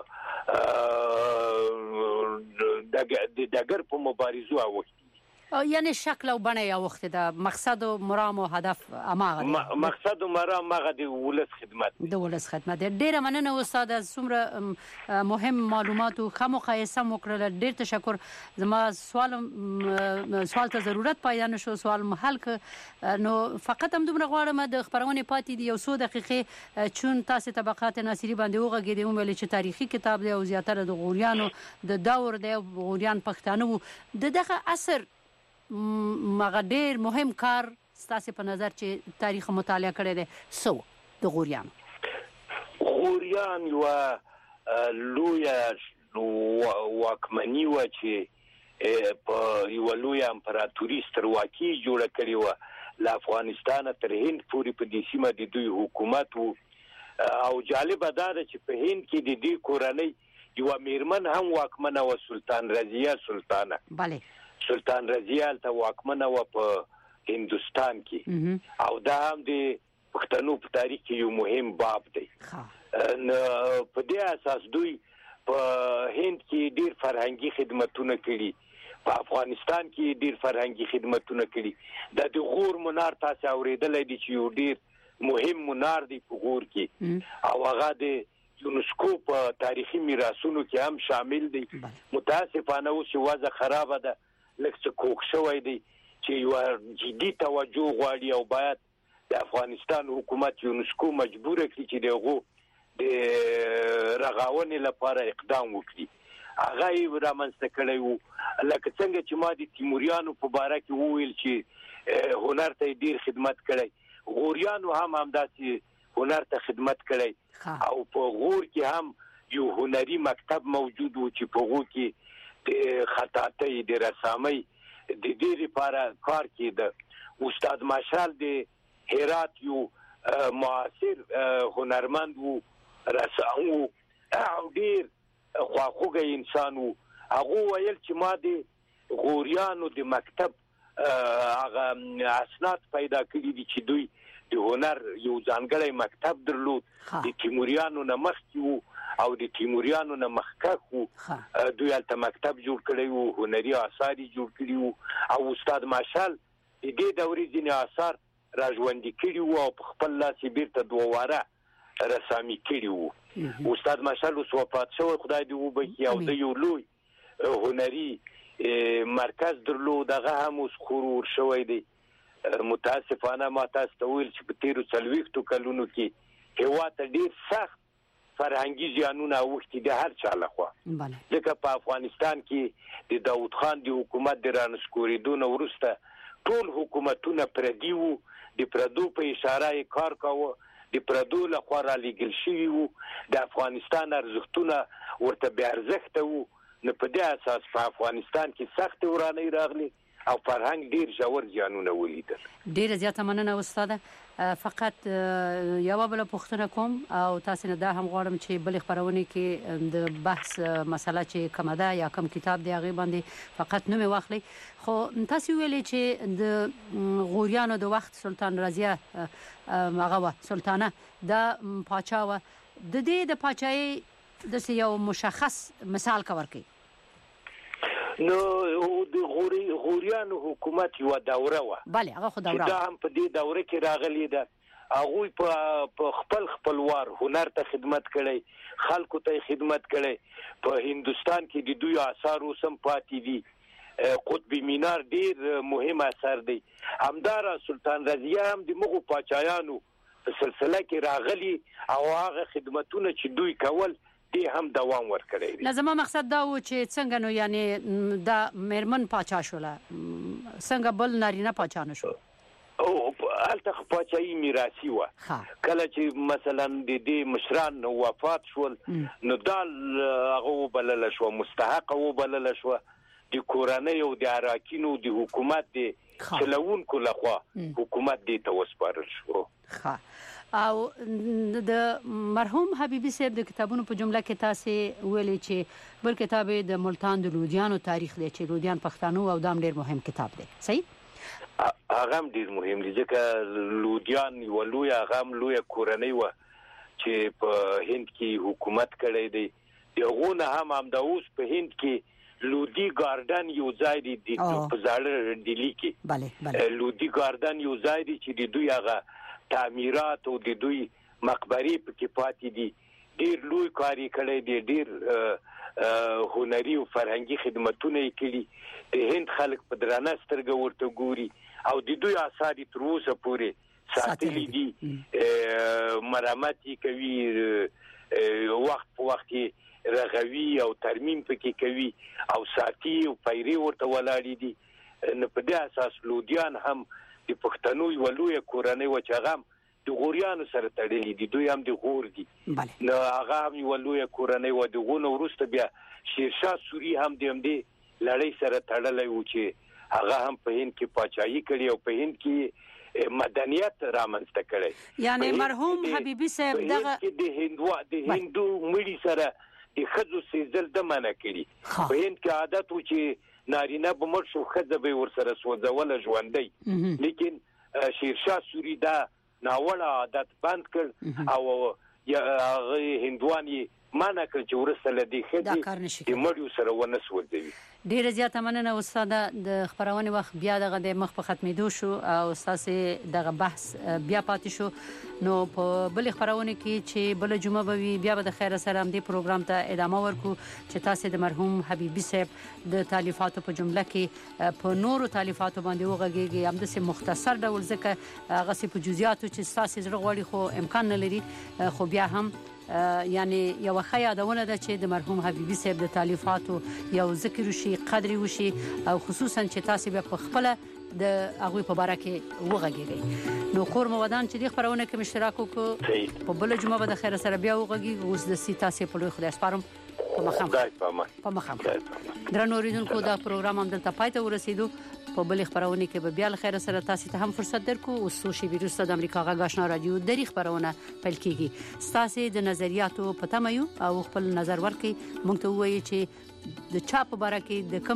د ډګر په مبارزو اوښتي یعنی شکل او بڼه یو وخت د مقصد او مرام او هدف اماغه مقصد او مرام هغه د ولس خدمت د ولس خدمت ډیره مننه استاد څومره مهم معلومات او خمو قایسه وکړل ډیر تشکر زما سوال سوال ته ضرورت پیدا نشو سوال محل ک نو فقط هم دومره غواړم د خبرونه پاتې دی یو څو دقیقې چون تاسو طبقات ناصری باندې وغږیدي ویل چې تاریخي کتاب دی او زیاتره د غوریانو د دور دی غوریان پښتانه د دغه اثر مغه ډیر مهم کار ستاسو په نظر چې تاریخ مطالعه کړی دی سو د غوریان غوریان یو لوی واکمنی و چې په یو لوی امپراتوري سترواکي جوړه کړې و له افغانستان تر هند پورې په دې سیمه د دوی حکومت و او جالب دا ده چې په هند کې د دې کورنۍ یو میرمن هم واکمنه و سلطان رضیه سلطانه بله سلطان رضیه ته واکمنه و په هندستان کې او دا هم د پښتنو په تاریخ کې یو مهم باب دی په دې اساس دوی په هند کې ډیر فرهنګي خدمتونه کړي په افغانستان کې ډیر فرهنګي خدمتونه کړي د غور منار تاسو اوریدلای دي چې یو ډیر مهم منار دی په غور کې او هغه د یونسکو په تاریخي میراثونو کې هم شامل دی متاسفانه اوس وضع خراب ده لکه کوک شوی دی چې یو جدي توجه غواړي او باید د افغانستان حکومت یونسکو مجبور کړي چې دغه د رغاونې لپاره اقدام وکړي هغه یې رامنځته کړی وو لکه څنګه چې ما د تیموریانو په باره کې وویل چې هنر ته ډیر خدمت کړی غوریانو هم همداسې هنر ته خدمت کړی او په غور کې هم یو هنري مکتب موجود و چې په غور کې د خطاطۍ د رسامۍ د دې لپاره کار کېده استاد مشال د هرات یو معاصر هنرمند و رسام و او ډیر خواخوږی انسان و هغه ویل چې ما د غوریانو د مکتب هغه اسناد پیدا کړي دي چې دوی د هنر یو ځانګړی مکتب درلود د تیموریانو نه مخکې وو او د تیموریانو نه مخکښ وو دوی هلته مکتب جوړ کړی وو هنري آثار یې جوړ کړي وو او استاد مشال د دې دورې ځینې آثار راژوندي کړي وو او په خپل لاس یې بیرته دوه واره رسامي کړي وو استاد مشال اوس وفات شوی خدای دې وبخښي او د یو لوی هنري مرکز درلود هغه هم اوس خرور شوی دی متاسفانه ما تاسو ته ویل چې په تیرو څلوېښتو کلونو کې هېواد ته ډېر سخت فرهنګي زیانونه اوښتي دي هر چا لخوا ځکه په افغانستان کې د داود خان د حکومت د رانسکورېدو نه وروسته ټول حکومتونه پردي وو د پردو په اشاره یې کار کاوه د پردو لخوا رالیږل شوي وو د افغانستان ارزښتونه ورته بې ارزښته وو نو په دې اساس په افغانستان کې سختې ورانۍ راغلي او فرهنګ ډیر ژور زیانونه ولیدل. ډیره زیاته مننه استاده. فقط یو بل پوښتنه کوم او تاسو نه دا هم غواړم چې بل خبرونه کې د بحث مسله چې کومه ده یا کوم کتاب دی هغه باندې فقط نوم واخلي خو تاسو ویلي چې د غوریانو د وخت سلطان رضیه هغه سلطانه د پاچا و د دې د پاچای د یو مشخص مثال کور کوي نو د غوري غوریانو حکومت یو دوره و بله هغه خو دوره دا هم په دې دوره کې راغلی ده هغه په خپل خپلوار هنر ته خدمت کړي خلکو ته خدمت کړي په هندستان کې د دوی آثار اوسم پاتې دي قطب مینار ډیر مهم اثر دی همدارا سلطان رضیه هم د مغو پاچایانو په سلسله کې راغلی او هغه خدمتونه چې دوی کول دی هم دوام ورکړی. لازم مقصد دا و چې څنګه نو یعنی دا مرمن پاچا شوله څنګه بل نارینه پاچا نشو او الته پاچایی میراثي و کله چې مثلا د دې مشران وفات شول نو دا هغه بلل شو مستحق و بلل شو د کورنۍ او د اراکینو د حکومت د چلوونکو لخوا حکومت دې ته وسپارل شو. ښه او د مرحوم حبیبي صاحب د کتابونو په جمله کې تاسو ویلي چې بل کتاب د ملتان د لودیانو تاریخ دی چې لودیان پښتانه او دام ډیر مهم کتاب دی صحیح هغه ډیر مهم دی ځکه لودیان یو لوی هغه لوی کورنۍ و چې په هند کې حکومت کړی دی دغه هم هم د اوس په هند کې لودی ګاردن یو ځای دی په ځاړه ډیلی کې bale bale لودی ګاردن یو ځای دی چې د دوی هغه تعمیرات او د دوی مقبرې پکې پاتې دي ډیر لوی کاری کړی دی ډیر هنري او فرهنګي خدمتونه یې کړي د هند خلک په درانه سترګه ورته ګوري او د دوی آثار تر اوسه پورې ساتلي دي مرمت کوي وخت په وخت رغوي او ترمیم پکې کوي او ساتي او پیری ورته ولاړ دي نو په دې اساس لودیان هم د پښتنو یو لوی کورنۍ و چې هغه د غوریانو سره تړلي دي دوی هم د غور دي نو هغه هم یو لوی کورنۍ و د غونو وروسته بیا شیرشاه سوري هم د هم دی لړۍ سره تړلی و چې هغه هم په هند کې پاچاهي کړي او په هند کې مدنیت رامنځته کړي یعنی مرحوم حبیبي صاحب دغه د هندو د هندو مړي سره د خزو سیزل د منع کړي په هند کې عادت و چې نارینه به مړ شو ښځه به ورسره سوځوله ژوندی لیکن شیرشاه سوري دا ناوړه عادت بند کړ او هغه هندوان یې منع کړ چې وروسته له دې ښځې د مړیو سره ونه سوځوي. ډیره زیاته مننه استاده د خبرونې وخت بیا دغه د مخ په ختمېدو شو او تاسو دغه بحث بیا پاتې شو نو په بل خبرونه کې چې بل جمعه به بیا به د خیر سره هم دې پروګرام ته ادامه ورکو چې تاسو د مرحوم حبیبي صاحب د تالیفاتو په جمله کې په نورو تالیفاتو باندې وغږیږي هم د مختصر ډول ځکه هغه په جزئیاتو چې تاسو زړه غواړي خو امکان نه لري خو بیا هم یعنی یو ښه یادونه ده چې د مرحوم حبیبي صاحب د تالیفاتو یو ذکر وشي قدر وشي او خصوصا چې تاسو به په خپل د هغه په اړه کې وغږیږي نو کور مودان چې د خبرونه کې اشتراک وکړو په بل جمعه به د خیر سره بیا وغږیږي اوس د سي تاسو په لوی خدای سپارم په مخام په مخام درنو اوریدونکو دا پروګرام هم دلته پای ته ورسېدو په بل خبرونه کې به بیا ل خیر سره تاسو ته هم فرصت درکو او سوشي ویروس د امریکا غا آشنا رادیو د خبرونه پیل کیږي تاسو د نظریاتو پته مې او خپل نظر ورکړئ مونږ ته وایي چې د چا په اړه کې د